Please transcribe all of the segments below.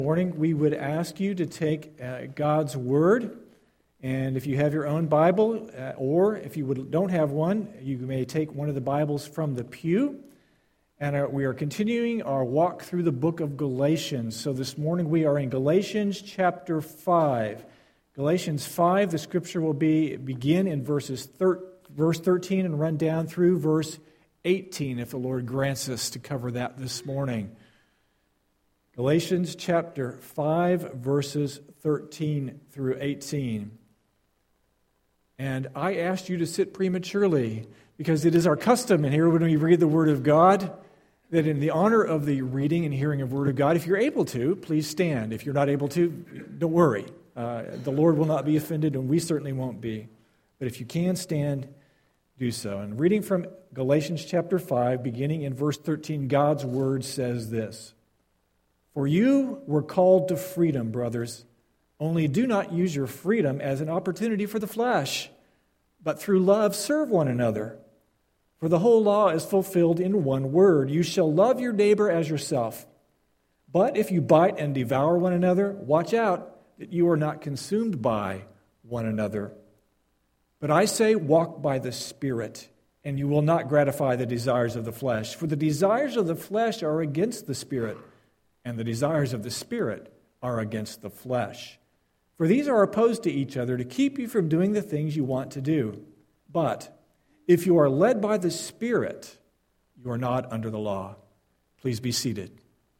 Morning, we would ask you to take God's Word, and if you have your own Bible, or if you don't have one, you may take one of the Bibles from the pew. And we are continuing our walk through the book of Galatians. So this morning we are in Galatians chapter 5. Galatians 5, the scripture will begin in verse 13 and run down through verse 18, if the Lord grants us to cover that this morning. Galatians chapter 5, verses 13 through 18. And I asked you to sit prematurely because it is our custom in here when we read the Word of God that in the honor of the reading and hearing of the Word of God, if you're able to, please stand. If you're not able to, don't worry. The Lord will not be offended and we certainly won't be. But if you can stand, do so. And reading from Galatians chapter 5, beginning in verse 13, God's Word says this: "For you were called to freedom, brothers. Only do not use your freedom as an opportunity for the flesh, but through love serve one another. For the whole law is fulfilled in one word: you shall love your neighbor as yourself. But if you bite and devour one another, watch out that you are not consumed by one another. But I say, walk by the Spirit, and you will not gratify the desires of the flesh. For the desires of the flesh are against the Spirit, and the desires of the Spirit are against the flesh. For these are opposed to each other to keep you from doing the things you want to do. But if you are led by the Spirit, you are not under the law." Please be seated.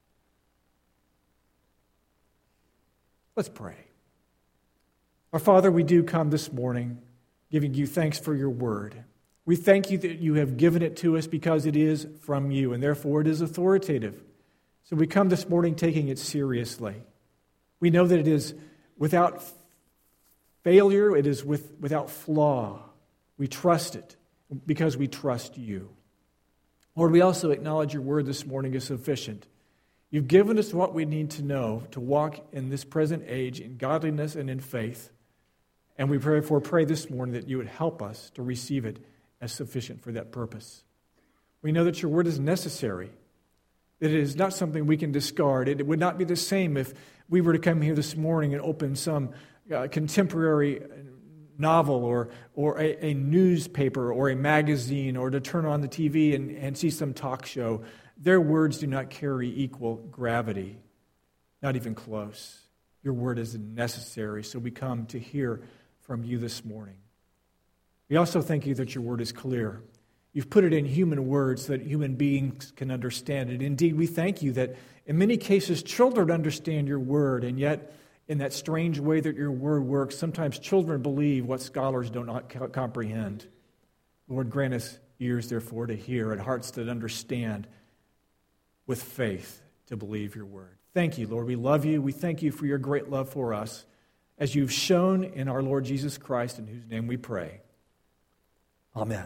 Let's pray. Our Father, we do come this morning giving you thanks for your word. We thank you that you have given it to us because it is from you, and therefore it is authoritative. So we come this morning taking it seriously. We know that it is without failure, it is without flaw. We trust it because we trust you. Lord, we also acknowledge your word this morning is sufficient. You've given us what we need to know to walk in this present age in godliness and in faith. And we pray this morning that you would help us to receive it as sufficient for that purpose. We know that your word is necessary, that it is not something we can discard. It would not be the same if we were to come here this morning and open some contemporary novel or a newspaper or a magazine, or to turn on the TV and see some talk show. Their words do not carry equal gravity, not even close. Your word is necessary, so we come to hear from you this morning. We also thank you that your word is clear. You've put it in human words so that human beings can understand it. Indeed, we thank you that in many cases children understand your word, and yet in that strange way that your word works, sometimes children believe what scholars do not comprehend. Lord, grant us ears, therefore, to hear, and hearts that understand with faith to believe your word. Thank you, Lord. We love you. We thank you for your great love for us, as you've shown in our Lord Jesus Christ, in whose name we pray. Amen.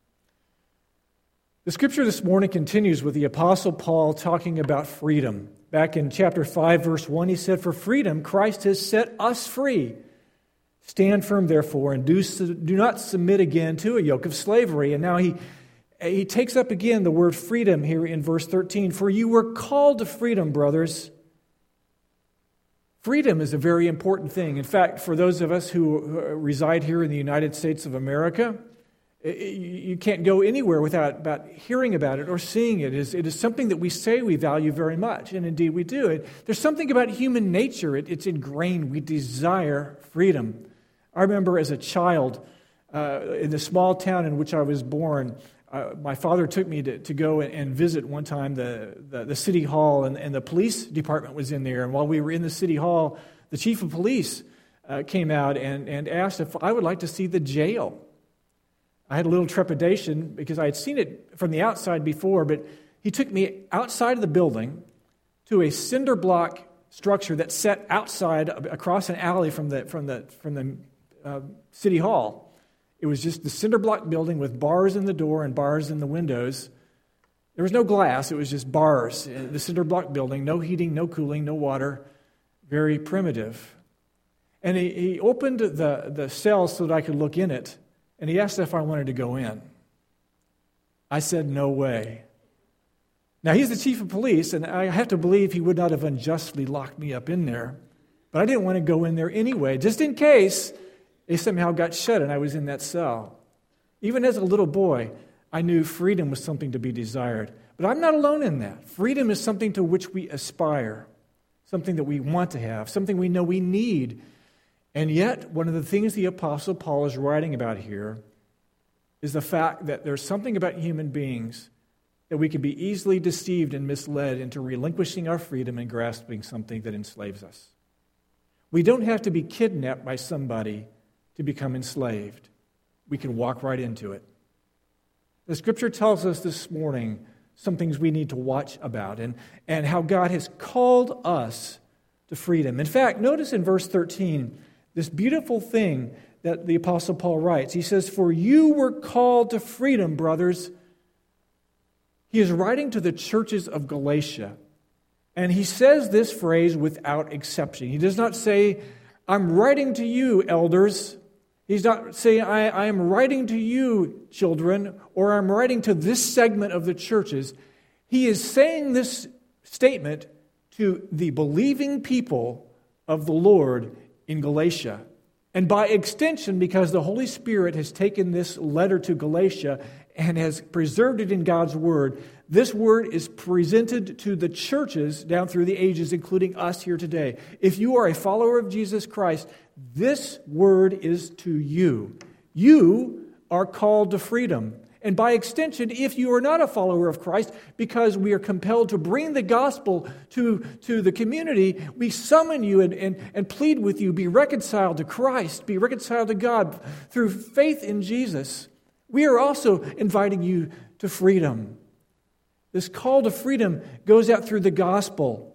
The scripture this morning continues with the Apostle Paul talking about freedom. Back in chapter 5, verse 1, he said, "For freedom Christ has set us free. Stand firm, therefore, and do not submit again to a yoke of slavery." And now he takes up again the word freedom here in verse 13. "For you were called to freedom, brothers." Freedom is a very important thing. In fact, for those of us who reside here in the United States of America, you can't go anywhere without hearing about it or seeing it. It is something that we say we value very much, and indeed we do. There's something about human nature. It's ingrained. We desire freedom. I remember as a child, in the small town in which I was born, my father took me to go and visit one time the city hall, and the police department was in there. And while we were in the city hall, the chief of police came out and asked if I would like to see the jail. I had a little trepidation because I had seen it from the outside before, but he took me outside of the building to a cinder block structure that sat outside across an alley from the city hall. It was just the cinder block building with bars in the door and bars in the windows. There was no glass, it was just bars. The cinder block building, no heating, no cooling, no water, very primitive. And he opened the cell so that I could look in it. And he asked if I wanted to go in. I said, no way. Now, he's the chief of police, and I have to believe he would not have unjustly locked me up in there. But I didn't want to go in there anyway, just in case they somehow got shut and I was in that cell. Even as a little boy, I knew freedom was something to be desired. But I'm not alone in that. Freedom is something to which we aspire, something that we want to have, something we know we need. And yet, one of the things the Apostle Paul is writing about here is the fact that there's something about human beings that we can be easily deceived and misled into relinquishing our freedom and grasping something that enslaves us. We don't have to be kidnapped by somebody to become enslaved. We can walk right into it. The Scripture tells us this morning some things we need to watch about and how God has called us to freedom. In fact, notice in verse 13, this beautiful thing that the Apostle Paul writes. He says, "For you were called to freedom, brothers." He is writing to the churches of Galatia. And he says this phrase without exception. He does not say, "I'm writing to you, elders." He's not saying, I am writing to you, children, or I'm writing to this segment of the churches. He is saying this statement to the believing people of the Lord in Galatia. And by extension, because the Holy Spirit has taken this letter to Galatia and has preserved it in God's Word, this Word is presented to the churches down through the ages, including us here today. If you are a follower of Jesus Christ, this Word is to you. You are called to freedom. And by extension, if you are not a follower of Christ, because we are compelled to bring the gospel to the community, we summon you and plead with you, be reconciled to Christ, be reconciled to God through faith in Jesus. We are also inviting you to freedom. This call to freedom goes out through the gospel.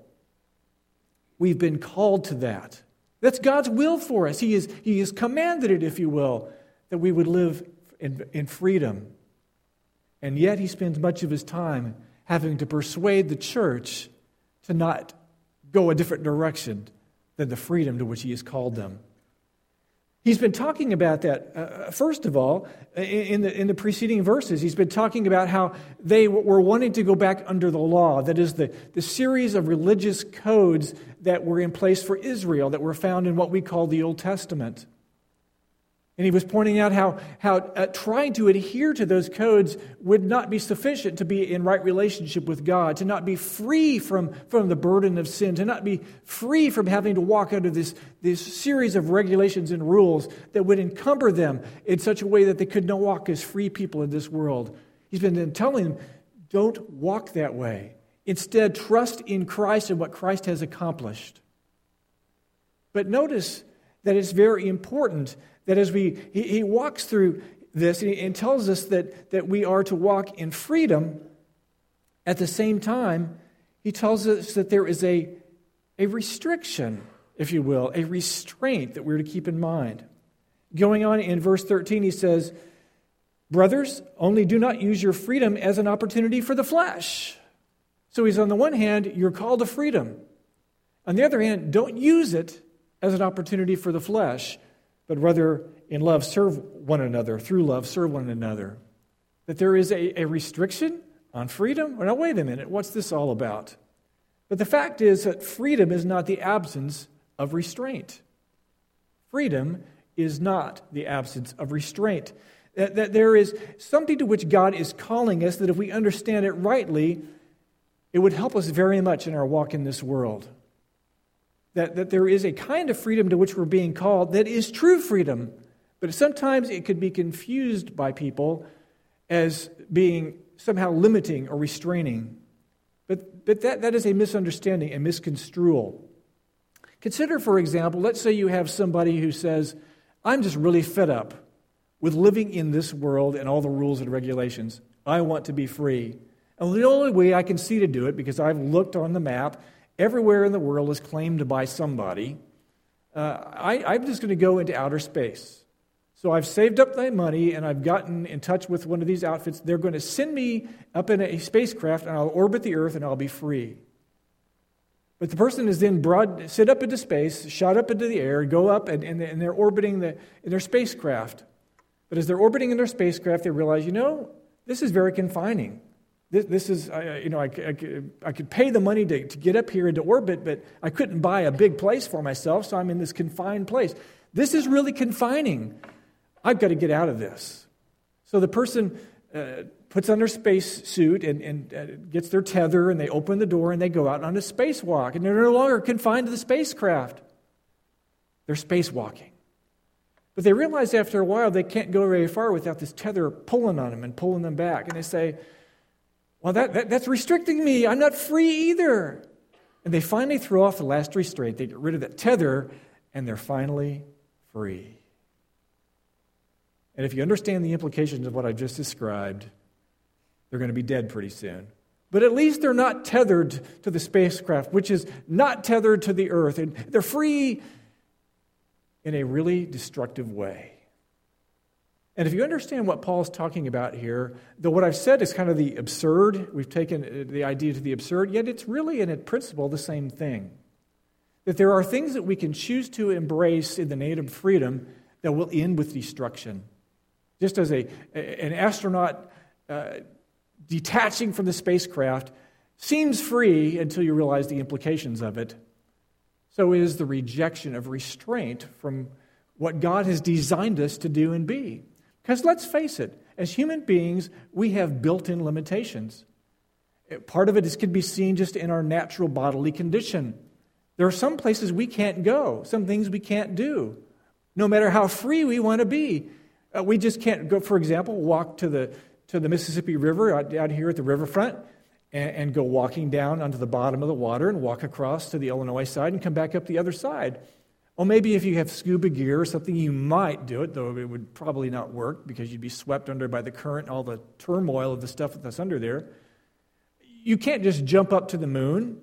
We've been called to that. That's God's will for us. He has commanded it, if you will, that we would live in freedom. And yet he spends much of his time having to persuade the church to not go a different direction than the freedom to which he has called them. He's been talking about that, first of all, in the preceding verses. He's been talking about how they were wanting to go back under the law. That is, the series of religious codes that were in place for Israel that were found in what we call the Old Testament. And he was pointing out how trying to adhere to those codes would not be sufficient to be in right relationship with God, to not be free from the burden of sin, to not be free from having to walk under this series of regulations and rules that would encumber them in such a way that they could not walk as free people in this world. He's been telling them, don't walk that way. Instead, trust in Christ and what Christ has accomplished. But notice that it's very important that as he walks through this and tells us that we are to walk in freedom, at the same time, he tells us that there is a restriction, if you will, a restraint that we're to keep in mind. Going on in verse 13, he says, "Brothers, only do not use your freedom as an opportunity for the flesh." So he's on the one hand, you're called to freedom. On the other hand, don't use it as an opportunity for the flesh, but rather in love serve one another, through love serve one another. That there is a restriction on freedom? Well, now wait a minute, what's this all about? But the fact is that freedom is not the absence of restraint. Freedom is not the absence of restraint. That there is something to which God is calling us that if we understand it rightly, it would help us very much in our walk in this world. That there is a kind of freedom to which we're being called that is true freedom, but sometimes it could be confused by people as being somehow limiting or restraining. But that is a misunderstanding, a misconstrual. Consider, for example, let's say you have somebody who says, "I'm just really fed up with living in this world and all the rules and regulations. I want to be free. And the only way I can see to do it, because I've looked on the map, everywhere in the world is claimed by somebody. I'm just going to go into outer space. So I've saved up my money and I've gotten in touch with one of these outfits. They're going to send me up in a spacecraft and I'll orbit the Earth and I'll be free." But the person is then sent up into space, shot up into the air, go up, and they're orbiting in their spacecraft. But as they're orbiting in their spacecraft, they realize, this is very confining. This is, I could pay the money to get up here into orbit, but I couldn't buy a big place for myself, so I'm in this confined place. This is really confining. I've got to get out of this. So the person puts on their space suit and gets their tether, and they open the door, and they go out on a spacewalk, and they're no longer confined to the spacecraft. They're spacewalking. But they realize after a while they can't go very far without this tether pulling on them and pulling them back. And they say, well, that's restricting me. I'm not free either. And they finally throw off the last restraint. They get rid of that tether, and they're finally free. And if you understand the implications of what I just described, they're going to be dead pretty soon. But at least they're not tethered to the spacecraft, which is not tethered to the earth. And they're free in a really destructive way. And if you understand what Paul's talking about here, though what I've said is kind of the absurd, we've taken the idea to the absurd, yet it's really in principle the same thing. That there are things that we can choose to embrace in the name of freedom that will end with destruction. Just as an astronaut detaching from the spacecraft seems free until you realize the implications of it, so is the rejection of restraint from what God has designed us to do and be. Because let's face it, as human beings, we have built-in limitations. Part of it can be seen just in our natural bodily condition. There are some places we can't go, some things we can't do, no matter how free we want to be. We just can't go, for example, walk to the Mississippi River out here at the riverfront and go walking down onto the bottom of the water and walk across to the Illinois side and come back up the other side. Or maybe if you have scuba gear or something, you might do it, though it would probably not work because you'd be swept under by the current and all the turmoil of the stuff that's under there. You can't just jump up to the moon.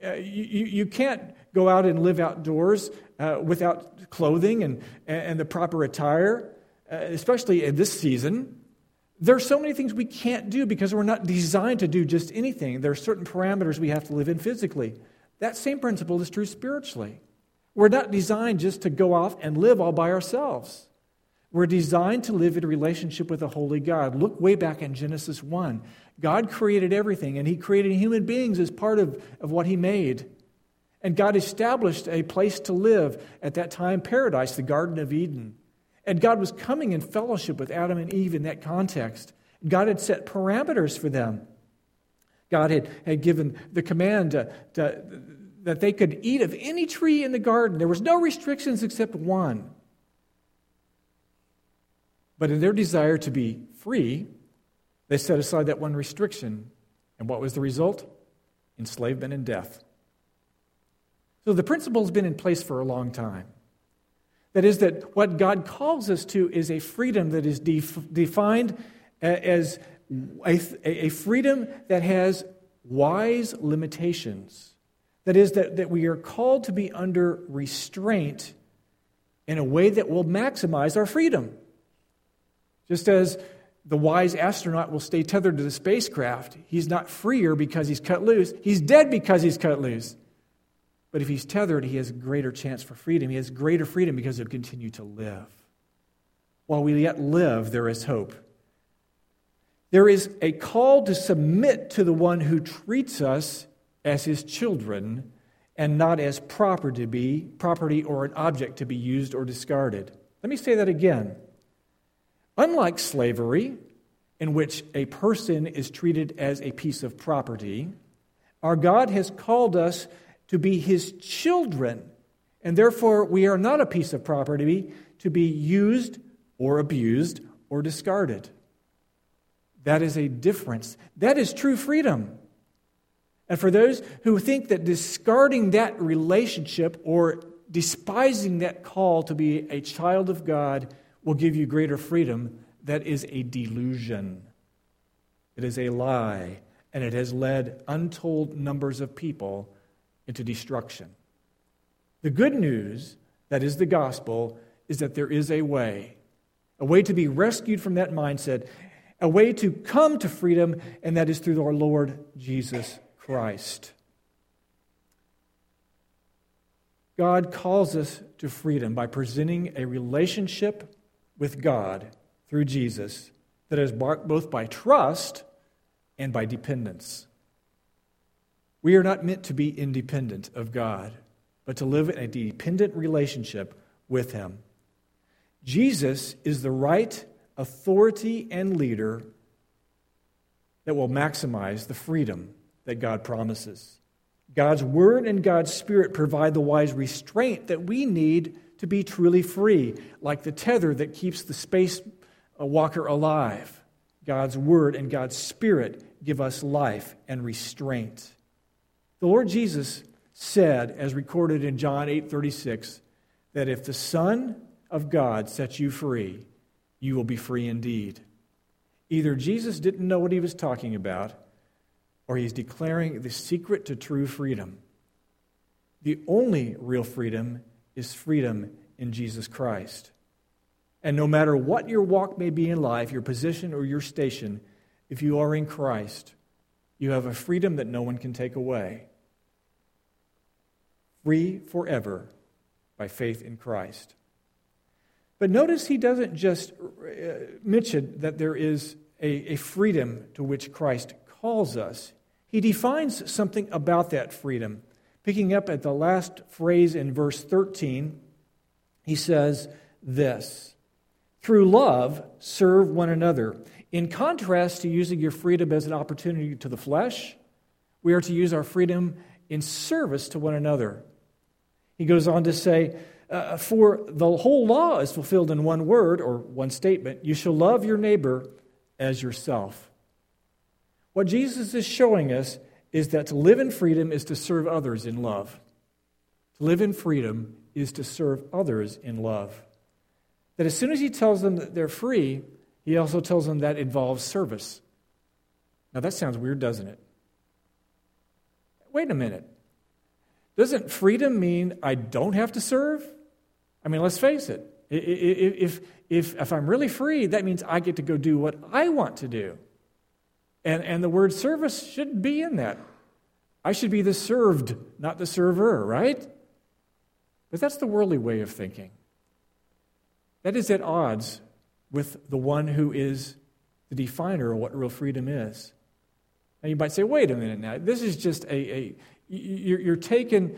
You can't go out and live outdoors without clothing and the proper attire, especially in this season. There are so many things we can't do because we're not designed to do just anything. There are certain parameters we have to live in physically. That same principle is true spiritually. We're not designed just to go off and live all by ourselves. We're designed to live in a relationship with a holy God. Look way back in Genesis 1. God created everything, and He created human beings as part of what He made. And God established a place to live at that time, paradise, the Garden of Eden. And God was coming in fellowship with Adam and Eve in that context. God had set parameters for them. God had given the command that they could eat of any tree in the garden. There was no restrictions except one. But in their desire to be free, they set aside that one restriction. And what was the result? Enslavement and death. So the principle has been in place for a long time. That is, that what God calls us to is a freedom that is defined as a freedom that has wise limitations. That is, that we are called to be under restraint in a way that will maximize our freedom. Just as the wise astronaut will stay tethered to the spacecraft, he's not freer because he's cut loose. He's dead because he's cut loose. But if he's tethered, he has a greater chance for freedom. He has greater freedom because he'll continue to live. While we yet live, there is hope. There is a call to submit to the one who treats us as his children and not as property or an object to be used or discarded. Let me say that again. Unlike slavery, in which a person is treated as a piece of property, our God has called us to be His children, and therefore we are not a piece of property to be used or abused or discarded. That is a difference. That is true freedom. And for those who think that discarding that relationship or despising that call to be a child of God will give you greater freedom, that is a delusion. It is a lie, and it has led untold numbers of people into destruction. The good news, that is the gospel, is that there is a way to be rescued from that mindset, a way to come to freedom, and that is through our Lord Jesus Christ. God calls us to freedom by presenting a relationship with God through Jesus that is marked both by trust and by dependence. We are not meant to be independent of God, but to live in a dependent relationship with Him. Jesus is the right authority and leader that will maximize the freedom that God promises. God's Word and God's Spirit provide the wise restraint that we need to be truly free, like the tether that keeps the space walker alive. God's Word and God's Spirit give us life and restraint. The Lord Jesus said, as recorded in John 8:36, that if the Son of God sets you free, you will be free indeed. Either Jesus didn't know what he was talking about, or he's declaring the secret to true freedom. The only real freedom is freedom in Jesus Christ. And no matter what your walk may be in life, your position or your station, if you are in Christ, you have a freedom that no one can take away. Free forever by faith in Christ. But notice he doesn't just mention that there is a freedom to which Christ calls us. He defines something about that freedom. Picking up at the last phrase in verse 13, he says this: through love, serve one another. In contrast to using your freedom as an opportunity to the flesh, we are to use our freedom in service to one another. He goes on to say, for the whole law is fulfilled in one word or one statement: you shall love your neighbor as yourself. What Jesus is showing us is that to live in freedom is to serve others in love. To live in freedom is to serve others in love. That as soon as he tells them that they're free, he also tells them that involves service. Now that sounds weird, doesn't it? Wait a minute. Doesn't freedom mean I don't have to serve? I mean, let's face it. If I'm really free, that means I get to go do what I want to do. And the word service shouldn't be in that. I should be the served, not the server, right? But that's the worldly way of thinking. That is at odds with the one who is the definer of what real freedom is. Now you might say, wait a minute now, this is just you're taking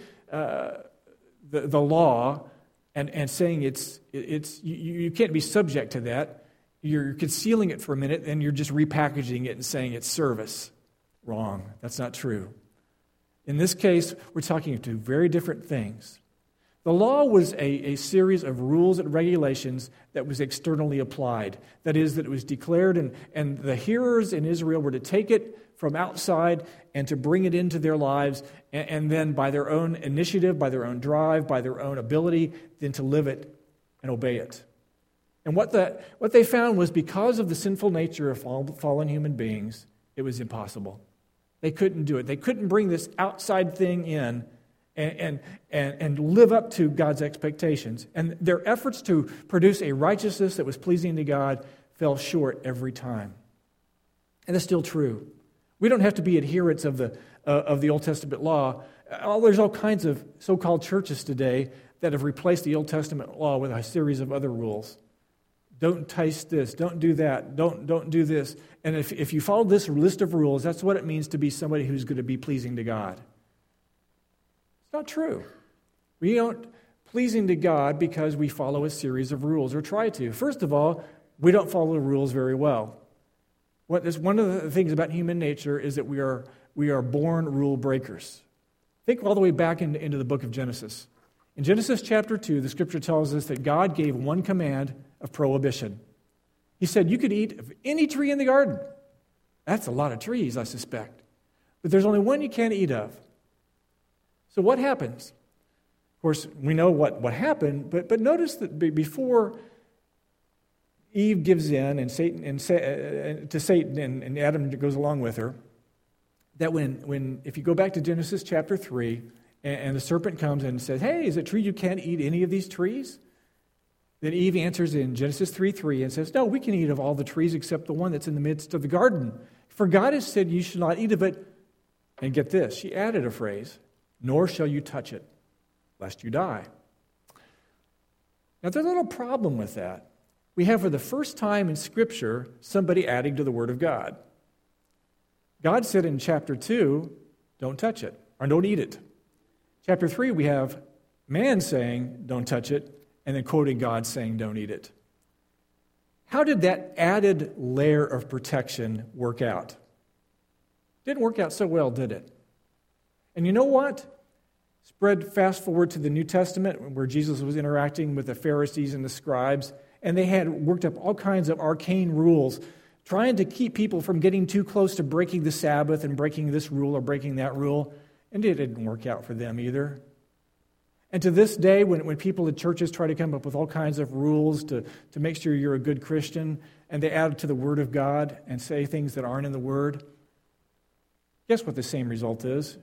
the law and saying it's you can't be subject to that. You're concealing it for a minute, and you're just repackaging it and saying it's service. Wrong. That's not true. In this case, we're talking two very different things. The law was a series of rules and regulations that was externally applied. That is, that it was declared, and the hearers in Israel were to take it from outside and to bring it into their lives, and then by their own initiative, by their own drive, by their own ability, then to live it and obey it. And what they found was, because of the sinful nature of fallen human beings, it was impossible. They couldn't do it. They couldn't bring this outside thing in and live up to God's expectations. And their efforts to produce a righteousness that was pleasing to God fell short every time. And that's still true. We don't have to be adherents of the Old Testament law. There's all kinds of so-called churches today that have replaced the Old Testament law with a series of other rules. Don't taste this. Don't do that. Don't do this. And if you follow this list of rules, that's what it means to be somebody who's going to be pleasing to God. It's not true. We aren't pleasing to God because we follow a series of rules or try to. First of all, we don't follow the rules very well. One of the things about human nature is that we are born rule breakers. Think all the way back into the book of Genesis. In Genesis chapter 2, the scripture tells us that God gave one command of prohibition. He said, you could eat of any tree in the garden. That's a lot of trees, I suspect. But there's only one you can't eat of. So what happens? Of course, we know what happened, but notice that before Eve gives in and to Satan and Adam goes along with her, that when if you go back to Genesis chapter 3, and the serpent comes and says, hey, is it true you can't eat any of these trees? Then Eve answers in Genesis 3:3 and says, no, we can eat of all the trees except the one that's in the midst of the garden. For God has said you should not eat of it. And get this, she added a phrase, nor shall you touch it, lest you die. Now there's a little problem with that. We have for the first time in Scripture somebody adding to the Word of God. God said in chapter 2, don't touch it, or don't eat it. Chapter 3, we have man saying, don't touch it, and then quoting God saying, don't eat it. How did that added layer of protection work out? Didn't work out so well, did it? And you know what? Fast forward to the New Testament where Jesus was interacting with the Pharisees and the scribes, and they had worked up all kinds of arcane rules, trying to keep people from getting too close to breaking the Sabbath and breaking this rule or breaking that rule, and it didn't work out for them either. And to this day, when people at churches try to come up with all kinds of rules to make sure you're a good Christian, and they add to the Word of God and say things that aren't in the Word, guess what the same result is?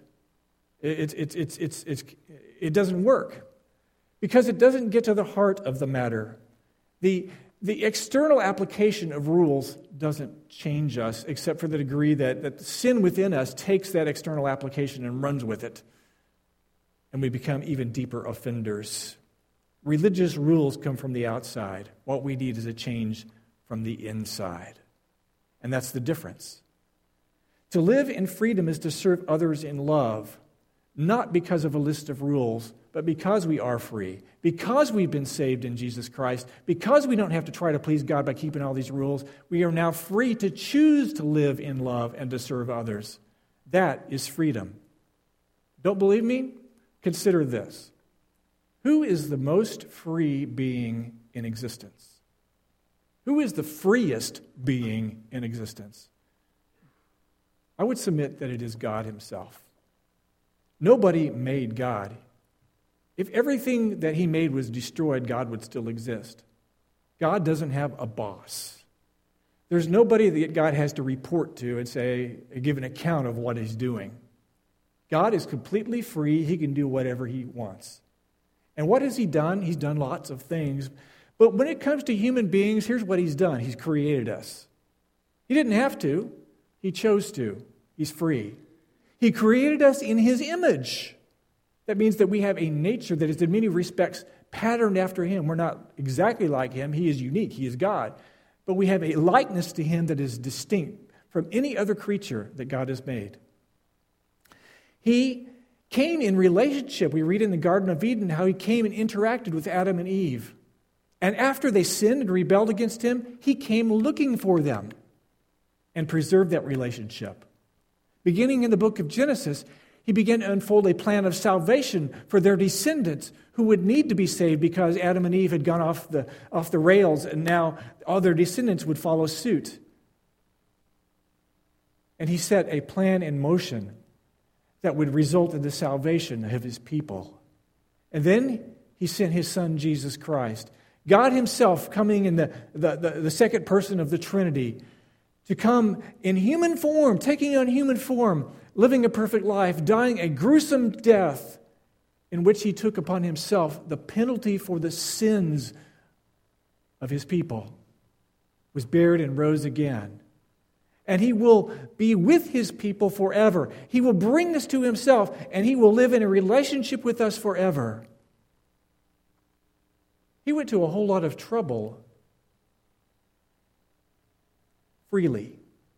It doesn't work because it doesn't get to the heart of the matter. The external application of rules doesn't change us except for the degree that the sin within us takes that external application and runs with it. And we become even deeper offenders. Religious rules come from the outside. What we need is a change from the inside. And that's the difference. To live in freedom is to serve others in love, not because of a list of rules, but because we are free, because we've been saved in Jesus Christ, because we don't have to try to please God by keeping all these rules. We are now free to choose to live in love and to serve others. That is freedom. Don't believe me? Consider this. Who is the most free being in existence? Who is the freest being in existence? I would submit that it is God himself. Nobody made God. If everything that he made was destroyed, God would still exist. God doesn't have a boss. There's nobody that God has to report to and say, give an account of what he's doing. God is completely free. He can do whatever he wants. And what has he done? He's done lots of things. But when it comes to human beings, here's what he's done. He's created us. He didn't have to. He chose to. He's free. He created us in his image. That means that we have a nature that is in many respects patterned after him. We're not exactly like him. He is unique. He is God. But we have a likeness to him that is distinct from any other creature that God has made. He came in relationship. We read in the Garden of Eden how he came and interacted with Adam and Eve. And after they sinned and rebelled against him, he came looking for them and preserved that relationship. Beginning in the book of Genesis, he began to unfold a plan of salvation for their descendants who would need to be saved because Adam and Eve had gone off the rails, and now all their descendants would follow suit. And he set a plan in motion that would result in the salvation of his people. And then he sent his son, Jesus Christ. God himself coming in the second person of the Trinity to come in human form, taking on human form, living a perfect life, dying a gruesome death in which he took upon himself the penalty for the sins of his people, was buried and rose again. And he will be with his people forever. He will bring us to himself, and he will live in a relationship with us forever. He went to a whole lot of trouble freely.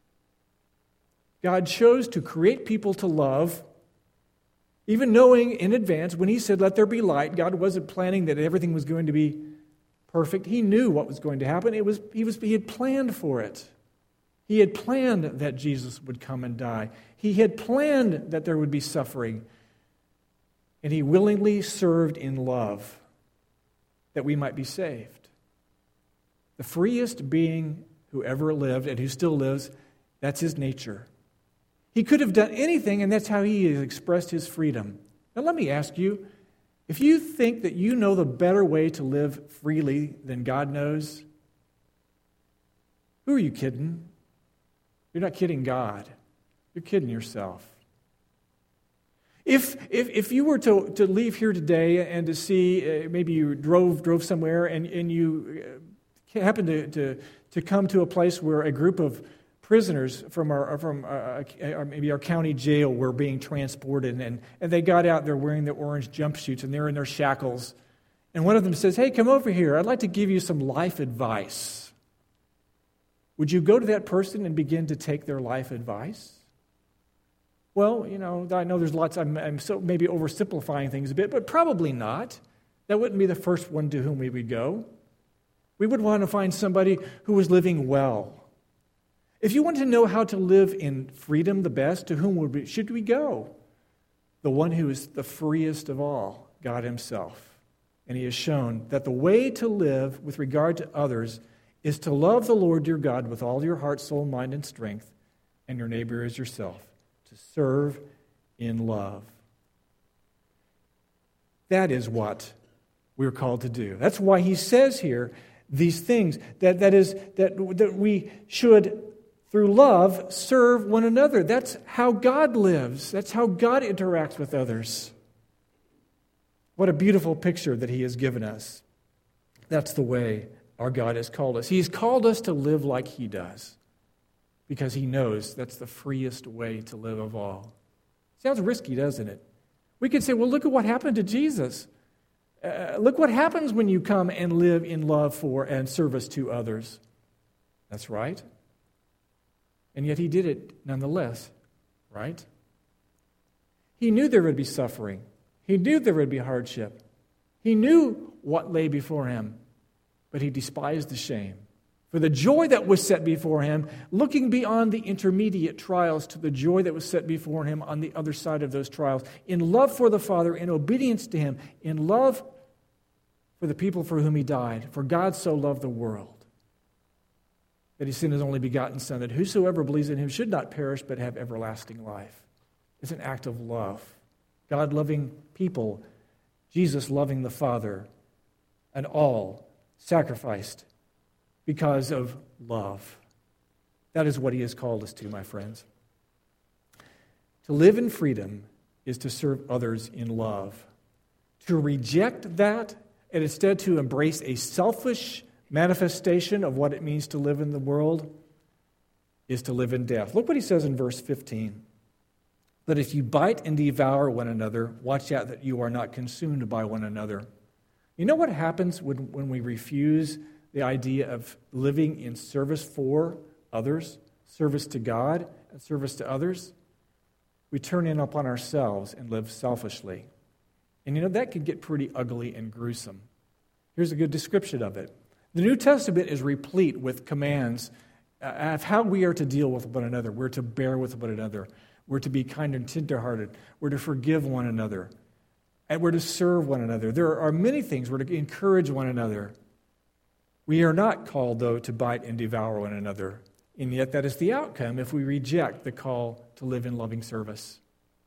God chose to create people to love, even knowing in advance when he said, let there be light, God wasn't planning that everything was going to be perfect. He knew what was going to happen. He had planned for it. He had planned that Jesus would come and die. He had planned that there would be suffering. And he willingly served in love that we might be saved. The freest being who ever lived and who still lives, that's his nature. He could have done anything, and that's how he has expressed his freedom. Now let me ask you, if you think that you know the better way to live freely than God knows, who are you kidding? You're not kidding God. You're kidding yourself. If you were to leave here today and to see, maybe you drove somewhere and you happened to come to a place where a group of prisoners from maybe our county jail were being transported, and they got out, they're wearing their orange jumpsuits and they're in their shackles. And one of them says, hey, come over here. I'd like to give you some life advice. Would you go to that person and begin to take their life advice? Well, I know there's lots, I'm so maybe oversimplifying things a bit, but probably not. That wouldn't be the first one to whom we would go. We would want to find somebody who was living well. If you want to know how to live in freedom the best, to whom should we go? The one who is the freest of all, God himself. And he has shown that the way to live with regard to others is to love the Lord your God with all your heart, soul, mind, and strength, and your neighbor as yourself, to serve in love. That is what we're called to do. That's why he says here these things, that we should, through love, serve one another. That's how God lives. That's how God interacts with others. What a beautiful picture that he has given us. That's the way our God has called us. He's called us to live like he does, because he knows that's the freest way to live of all. Sounds risky, doesn't it? We could say, well, look at what happened to Jesus. Look what happens when you come and live in love for and service to others. That's right. And yet he did it nonetheless, right? He knew there would be suffering. He knew there would be hardship. He knew what lay before him, but he despised the shame. For the joy that was set before him, looking beyond the intermediate trials to the joy that was set before him on the other side of those trials, in love for the Father, in obedience to him, in love for the people for whom he died. For God so loved the world that he sent his only begotten Son, that whosoever believes in him should not perish but have everlasting life. It's an act of love. God loving people, Jesus loving the Father, and all sacrificed because of love. That is what he has called us to, my friends. To live in freedom is to serve others in love. To reject that and instead to embrace a selfish manifestation of what it means to live in the world is to live in death. Look what he says in verse 15. But if you bite and devour one another, watch out that you are not consumed by one another. You know what happens when we refuse the idea of living in service for others, service to God, and service to others? We turn in upon ourselves and live selfishly. And that could get pretty ugly and gruesome. Here's a good description of it. The New Testament is replete with commands of how we are to deal with one another. We're to bear with one another. We're to be kind and tenderhearted. We're to forgive one another. And we're to serve one another. There are many things. We're to encourage one another. We are not called, though, to bite and devour one another. And yet that is the outcome if we reject the call to live in loving service.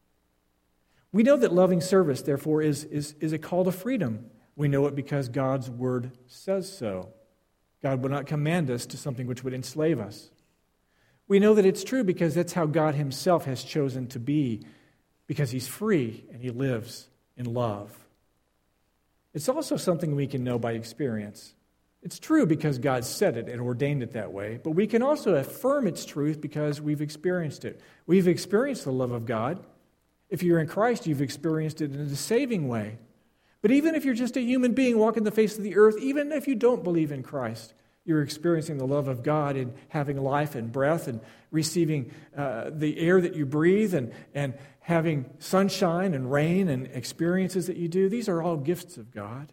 We know that loving service, therefore, is a call to freedom. We know it because God's Word says so. God would not command us to something which would enslave us. We know that it's true because that's how God himself has chosen to be, because he's free and he lives in love. It's also something we can know by experience. It's true because God said it and ordained it that way, but we can also affirm its truth because we've experienced it. We've experienced the love of God. If you're in Christ, you've experienced it in a saving way. But even if you're just a human being walking the face of the earth, even if you don't believe in Christ, you're experiencing the love of God and having life and breath and receiving the air that you breathe and having sunshine and rain and experiences that you do. These are all gifts of God.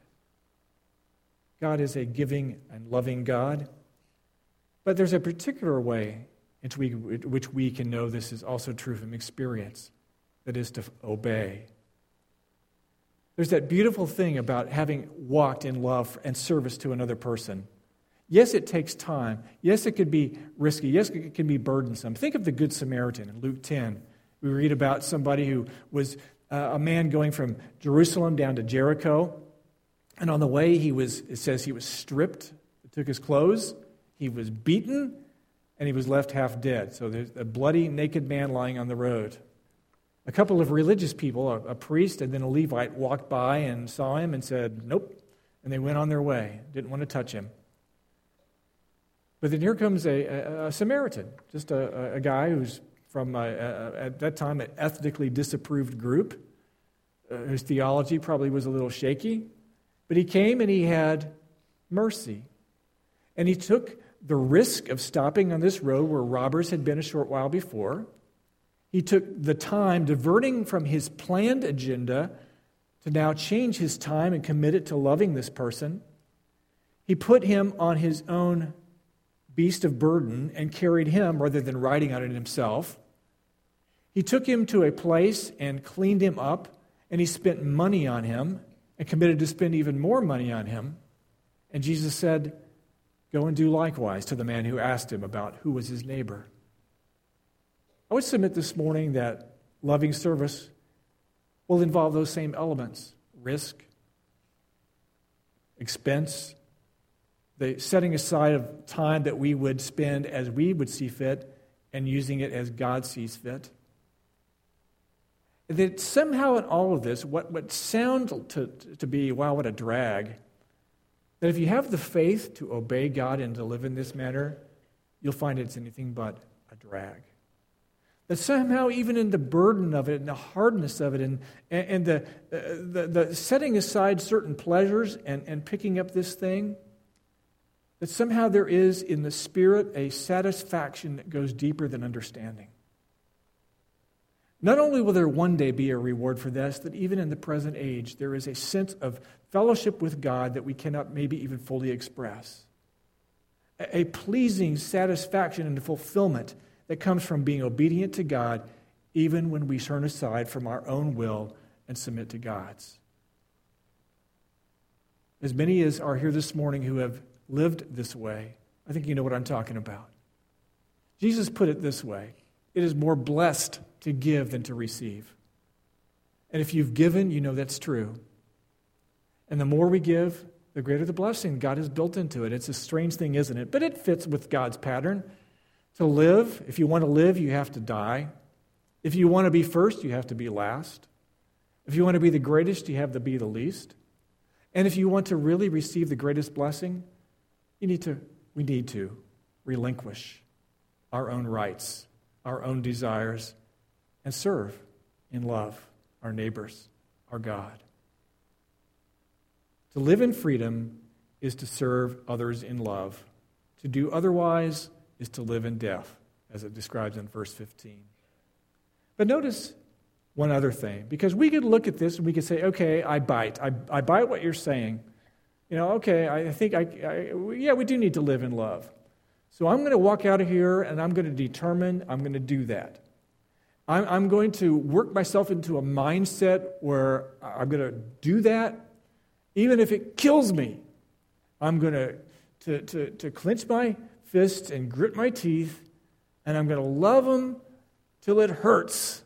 God is a giving and loving God. But there's a particular way in which we can know this is also true from experience. That is to obey. There's that beautiful thing about having walked in love and service to another person. Yes, it takes time. Yes, it could be risky. Yes, it can be burdensome. Think of the Good Samaritan in Luke 10. We read about somebody who was a man going from Jerusalem down to Jericho. And on the way, it says he was stripped. They took his clothes. He was beaten. And he was left half dead. So there's a bloody, naked man lying on the road. A couple of religious people, a priest and then a Levite, walked by and saw him and said, nope. And they went on their way. Didn't want to touch him. But then here comes a Samaritan, just a guy who's from, at that time, an ethnically disapproved group, whose theology probably was a little shaky. But he came and he had mercy. And he took the risk of stopping on this road where robbers had been a short while before. He took the time, diverting from his planned agenda, to now change his time and commit it to loving this person. He put him on his own beast of burden and carried him rather than riding on it himself. He took him to a place and cleaned him up, and he spent money on him and committed to spend even more money on him. And Jesus said, "Go and do likewise," to the man who asked him about who was his neighbor. I would submit this morning that loving service will involve those same elements: risk, expense, the setting aside of time that we would spend as we would see fit and using it as God sees fit. That somehow in all of this, what would sound to be, wow, what a drag, that if you have the faith to obey God and to live in this manner, you'll find it's anything but a drag. That somehow, even in the burden of it and the hardness of it and the setting aside certain pleasures and picking up this thing, that somehow there is in the Spirit a satisfaction that goes deeper than understanding. Not only will there one day be a reward for this, that even in the present age there is a sense of fellowship with God that we cannot maybe even fully express. A pleasing satisfaction and fulfillment that comes from being obedient to God even when we turn aside from our own will and submit to God's. As many as are here this morning who have lived this way, I think you know what I'm talking about. Jesus put it this way: it is more blessed to give than to receive. And if you've given, you know that's true. And the more we give, the greater the blessing God has built into it. It's a strange thing, isn't it? But it fits with God's pattern. To live, if you want to live, you have to die. If you want to be first, you have to be last. If you want to be the greatest, you have to be the least. And if you want to really receive the greatest blessing, we need to relinquish our own rights, our own desires, and serve in love our neighbors, our God. To live in freedom is to serve others in love. To do otherwise is to live in death, as it describes in verse 15. But notice one other thing, because we could look at this and we could say, okay, I bite what you're saying. You know, okay, I think, we do need to live in love. So I'm going to walk out of here and I'm going to determine I'm going to do that. I'm going to work myself into a mindset where I'm going to do that, even if it kills me. I'm going to clench my fists and grit my teeth, and I'm going to love them till it hurts.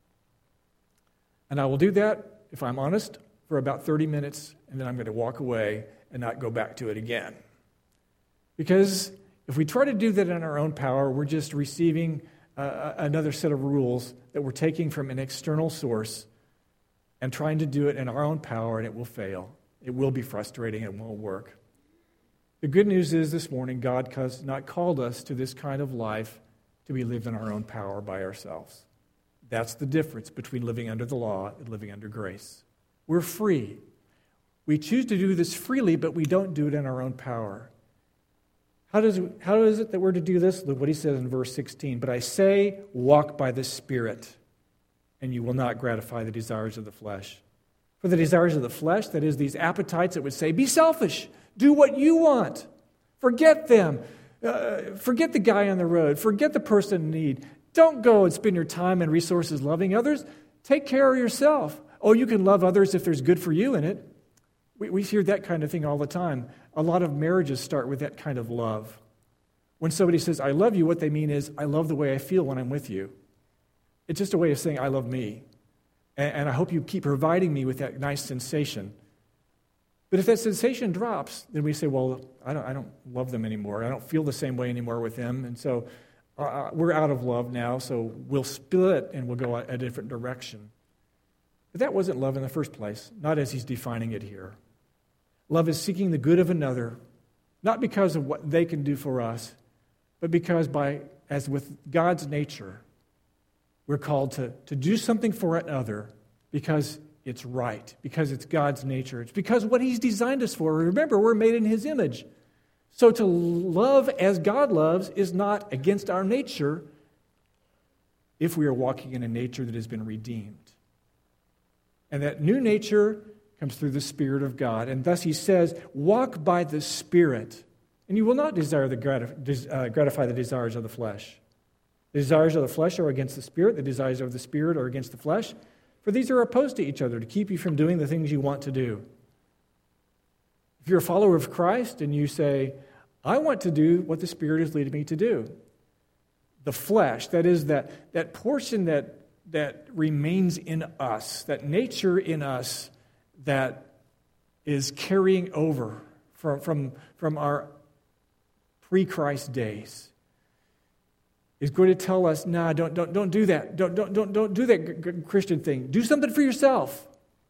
And I will do that, if I'm honest, for about 30 minutes, and then I'm going to walk away and not go back to it again. Because if we try to do that in our own power, we're just receiving another set of rules that we're taking from an external source and trying to do it in our own power, and it will fail. It will be frustrating. It won't work. The good news is this morning, God has not called us to this kind of life to be lived in our own power by ourselves. That's the difference between living under the law and living under grace. We're free. We choose to do this freely, but we don't do it in our own power. How is it that we're to do this? Look what he says in verse 16. But I say, walk by the Spirit, and you will not gratify the desires of the flesh. For the desires of the flesh, that is, these appetites that would say, be selfish, do what you want, forget them, forget the guy on the road, forget the person in need. Don't go and spend your time and resources loving others. Take care of yourself. Oh, you can love others if there's good for you in it. We hear that kind of thing all the time. A lot of marriages start with that kind of love. When somebody says, I love you, what they mean is, I love the way I feel when I'm with you. It's just a way of saying, I love me. And I hope you keep providing me with that nice sensation. But if that sensation drops, then we say, well, I don't love them anymore. I don't feel the same way anymore with them. And so we're out of love now, so we'll split and we'll go a different direction. But that wasn't love in the first place, not as he's defining it here. Love is seeking the good of another, not because of what they can do for us, but because as with God's nature, we're called to do something for another because it's right, because it's God's nature. It's because what he's designed us for. Remember, we're made in his image. So to love as God loves is not against our nature. if we are walking in a nature that has been redeemed. And that new nature comes through the Spirit of God. And thus he says, walk by the Spirit, and you will not gratify the desires of the flesh. The desires of the flesh are against the Spirit. The desires of the Spirit are against the flesh. For these are opposed to each other to keep you from doing the things you want to do. If you're a follower of Christ and you say, I want to do what the Spirit is leading me to do, the flesh, that is that portion that remains in us, that nature in us that is carrying over from our pre-Christ days, is going to tell us, nah, don't do that. Don't do that Christian thing. Do something for yourself.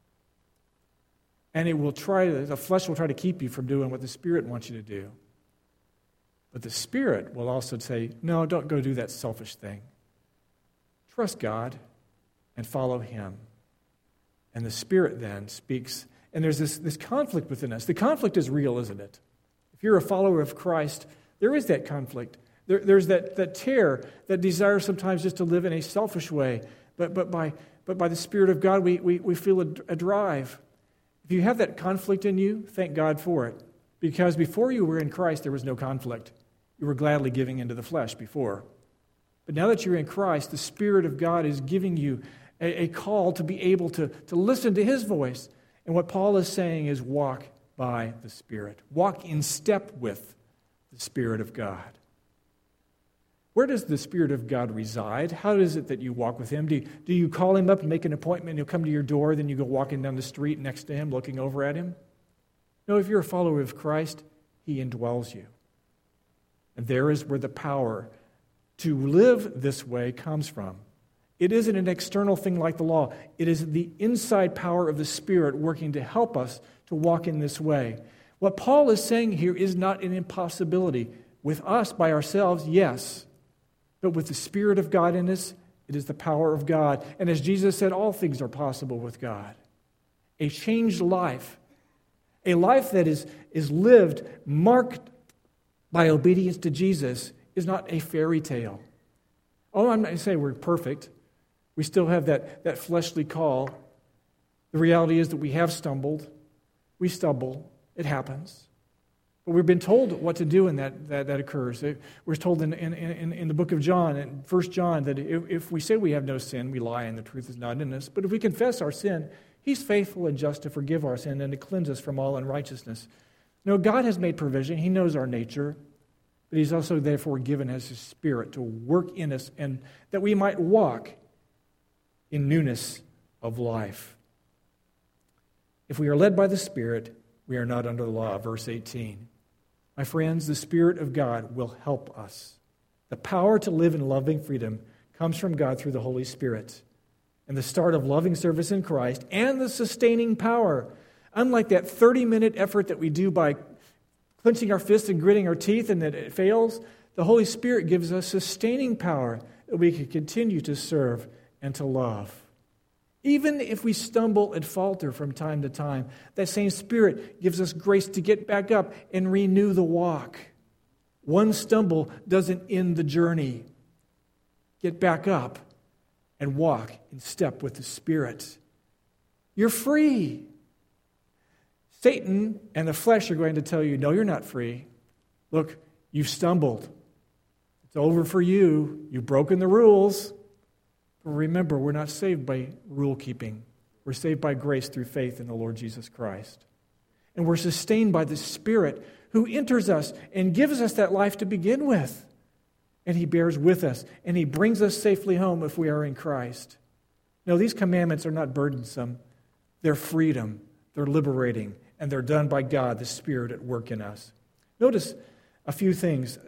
And the flesh will try to keep you from doing what the Spirit wants you to do. But the Spirit will also say, no, don't go do that selfish thing. Trust God and follow Him. And the Spirit then speaks, and there's this conflict within us. The conflict is real, isn't it? If you're a follower of Christ, there is that conflict. There's that tear, that desire sometimes just to live in a selfish way. But by the Spirit of God, we feel a drive. If you have that conflict in you, thank God for it. Because before you were in Christ, there was no conflict. You were gladly giving into the flesh before. But now that you're in Christ, the Spirit of God is giving you a call to be able to listen to His voice. And what Paul is saying is walk by the Spirit. Walk in step with the Spirit of God. Where does the Spirit of God reside? How is it that you walk with Him? Do you call Him up and make an appointment and He'll come to your door, then you go walking down the street next to Him, looking over at Him? No, if you're a follower of Christ, He indwells you. And there is where the power to live this way comes from. It isn't an external thing like the law. It is the inside power of the Spirit working to help us to walk in this way. What Paul is saying here is not an impossibility. With us, by ourselves, yes. But with the Spirit of God in us, it is the power of God. And as Jesus said, all things are possible with God. A changed life, a life that is lived, marked by obedience to Jesus, is not a fairy tale. Oh, I'm not saying we're perfect. We still have that fleshly call. The reality is that we have stumbled. We stumble. It happens. But we've been told what to do in that occurs. We're told in the book of John, in 1 John, that if we say we have no sin, we lie and the truth is not in us. But if we confess our sin, He's faithful and just to forgive our sin and to cleanse us from all unrighteousness. No, God has made provision. He knows our nature. But He's also therefore given us His Spirit to work in us and that we might walk in newness of life. If we are led by the Spirit, we are not under the law. Verse 18. My friends, the Spirit of God will help us. The power to live in loving freedom comes from God through the Holy Spirit. And the start of loving service in Christ and the sustaining power. Unlike that 30-minute effort that we do by clenching our fists and gritting our teeth and that it fails, the Holy Spirit gives us sustaining power that we can continue to serve and to love. Even if we stumble and falter from time to time, that same Spirit gives us grace to get back up and renew the walk. One stumble doesn't end the journey. Get back up and walk in step with the Spirit. You're free. Satan and the flesh are going to tell you, no, you're not free. Look, you've stumbled. It's over for you. You've broken the rules. But remember, we're not saved by rule keeping. We're saved by grace through faith in the Lord Jesus Christ. And we're sustained by the Spirit who enters us and gives us that life to begin with. And He bears with us, and He brings us safely home if we are in Christ. No, these commandments are not burdensome. They're freedom. They're liberating. And they're done by God, the Spirit at work in us. Notice a few things,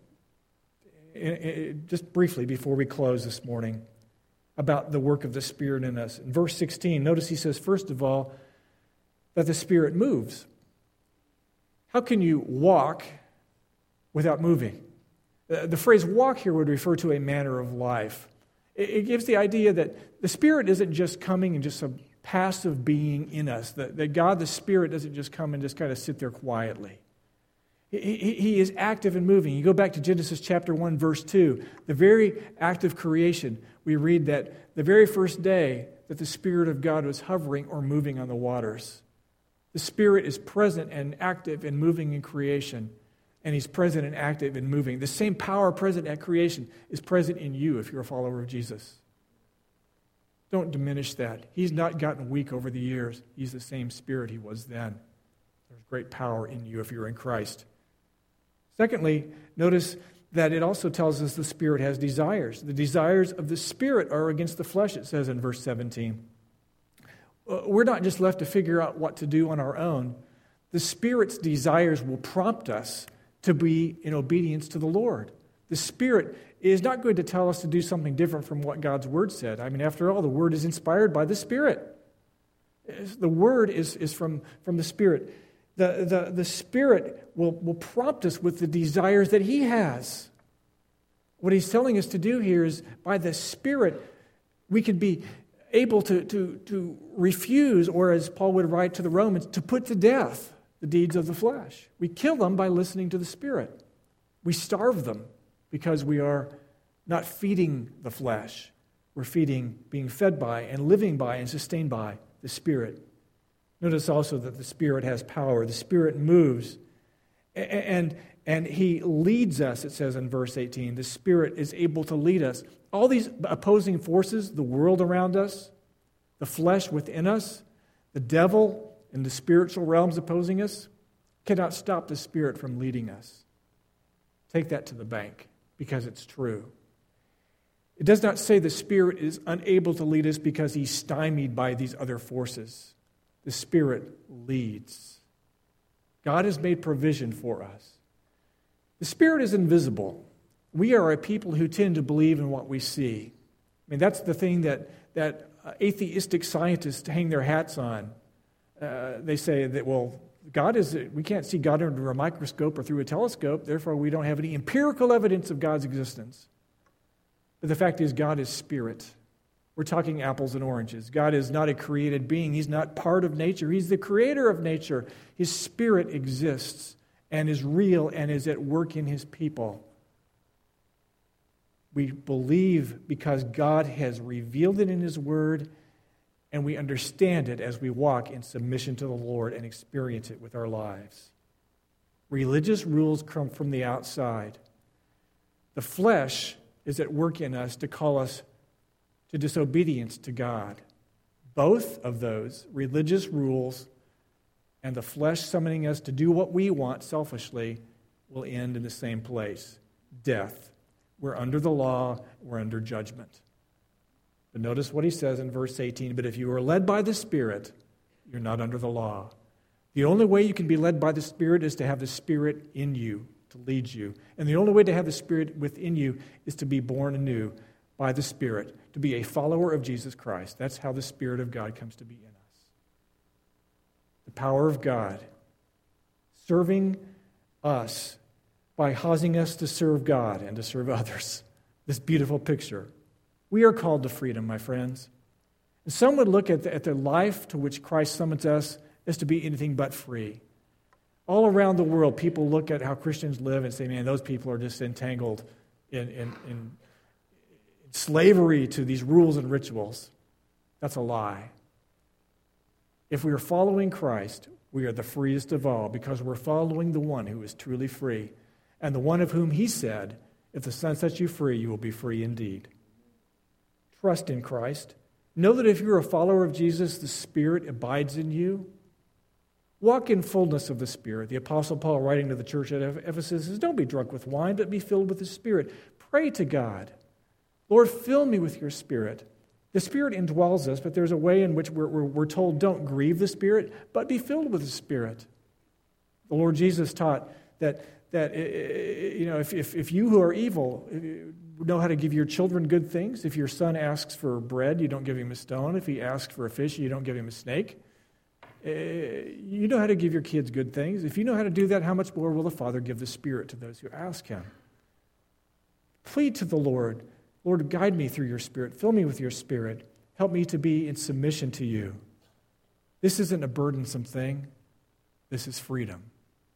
just briefly before we close this morning, about the work of the Spirit in us. In verse 16, notice he says, first of all, that the Spirit moves. How can you walk without moving? The phrase walk here would refer to a manner of life. It gives the idea that the Spirit isn't just coming and just a passive being in us, that God, the Spirit, doesn't just come and just kind of sit there quietly. He is active and moving. You go back to Genesis chapter 1, verse 2, the very act of creation, we read that the very first day that the Spirit of God was hovering or moving on the waters. The Spirit is present and active and moving in creation, and He's present and active and moving. The same power present at creation is present in you if you're a follower of Jesus. Don't diminish that. He's not gotten weak over the years. He's the same Spirit He was then. There's great power in you if you're in Christ. Secondly, notice that it also tells us the Spirit has desires. The desires of the Spirit are against the flesh, it says in verse 17. We're not just left to figure out what to do on our own. The Spirit's desires will prompt us to be in obedience to the Lord. The Spirit is not going to tell us to do something different from what God's Word said. I mean, after all, the Word is inspired by the Spirit. The Word is from the Spirit. The Spirit will prompt us with the desires that He has. What He's telling us to do here is, by the Spirit, we can be able to refuse, or as Paul would write to the Romans, to put to death the deeds of the flesh. We kill them by listening to the Spirit. We starve them because we are not feeding the flesh. We're being fed by and living by and sustained by the Spirit. Notice also that the Spirit has power. The Spirit moves. And He leads us, it says in verse 18. The Spirit is able to lead us. All these opposing forces, the world around us, the flesh within us, the devil and the spiritual realms opposing us, cannot stop the Spirit from leading us. Take that to the bank, because it's true. It does not say the Spirit is unable to lead us because He's stymied by these other forces. The Spirit leads. God has made provision for us. The Spirit is invisible. We are a people who tend to believe in what we see. I mean, that's the thing that atheistic scientists hang their hats on. They say that, well, we can't see God under a microscope or through a telescope, therefore we don't have any empirical evidence of God's existence. But the fact is, God is Spirit. We're talking apples and oranges. God is not a created being. He's not part of nature. He's the creator of nature. His Spirit exists and is real and is at work in His people. We believe because God has revealed it in His Word, and we understand it as we walk in submission to the Lord and experience it with our lives. Religious rules come from the outside. The flesh is at work in us to call us to disobedience to God. Both of those, religious rules and the flesh summoning us to do what we want selfishly, will end in the same place: death. We're under the law, we're under judgment. But notice what he says in verse 18, but if you are led by the Spirit, you're not under the law. The only way you can be led by the Spirit is to have the Spirit in you, to lead you. And the only way to have the Spirit within you is to be born anew by the Spirit, to be a follower of Jesus Christ. That's how the Spirit of God comes to be in us. The power of God serving us by causing us to serve God and to serve others. This beautiful picture. We are called to freedom, my friends. And some would look at the life to which Christ summons us as to be anything but free. All around the world, people look at how Christians live and say, man, those people are just entangled in slavery to these rules and rituals. That's a lie. If we are following Christ, we are the freest of all because we're following the one who is truly free, and the one of whom He said, if the Son sets you free, you will be free indeed. Trust in Christ. Know that if you're a follower of Jesus, the Spirit abides in you. Walk in fullness of the Spirit. The Apostle Paul, writing to the church at Ephesus, says, don't be drunk with wine, but be filled with the Spirit. Pray to God. Lord, fill me with your Spirit. The Spirit indwells us, but there's a way in which we're told, don't grieve the Spirit, but be filled with the Spirit. The Lord Jesus taught that if you who are evil know how to give your children good things, if your son asks for bread, you don't give him a stone. If he asks for a fish, you don't give him a snake. You know how to give your kids good things. If you know how to do that, how much more will the Father give the Spirit to those who ask Him? Plead to the Lord. Lord, guide me through your Spirit. Fill me with your Spirit. Help me to be in submission to you. This isn't a burdensome thing. This is freedom.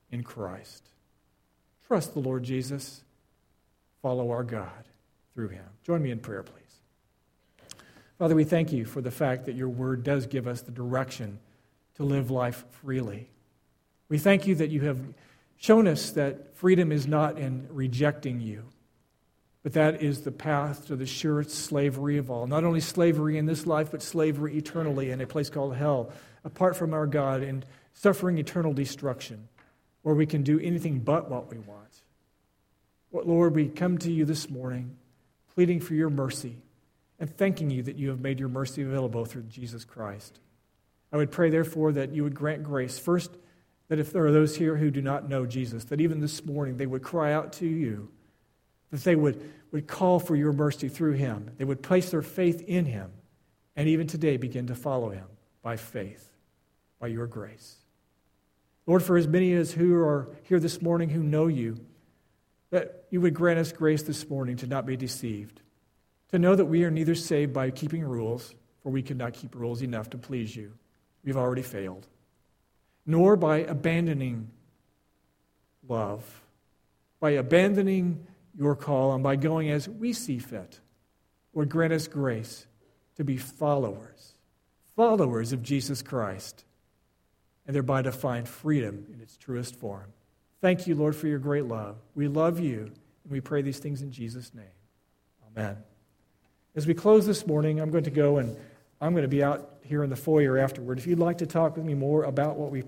in Christ. Trust the Lord Jesus. Follow our God through him. Join me in prayer, please. Father, we thank you for the fact that your word does give us the direction to live life freely. We thank you that you have shown us that freedom is not in rejecting you, but that is the path to the surest slavery of all. Not only slavery in this life, but slavery eternally in a place called hell, apart from our God, and suffering eternal destruction, where we can do anything but what we want. Lord, we come to you this morning, pleading for your mercy, and thanking you that you have made your mercy available through Jesus Christ. I would pray, therefore, that you would grant grace. First, that if there are those here who do not know Jesus, that even this morning they would cry out to you, that they would call for your mercy through him. They would place their faith in him, and even today begin to follow him by faith, by your grace. Lord, for as many as who are here this morning who know you, that you would grant us grace this morning to not be deceived, to know that we are neither saved by keeping rules, for we cannot keep rules enough to please you. We've already failed. Nor by abandoning love, by abandoning your call, and by going as we see fit. Lord, grant us grace to be followers of Jesus Christ, and thereby to find freedom in its truest form. Thank you, Lord, for your great love. We love you, and we pray these things in Jesus' name. Amen. As we close this morning, I'm going to go and I'm going to be out here in the foyer afterward. If you'd like to talk with me more about what we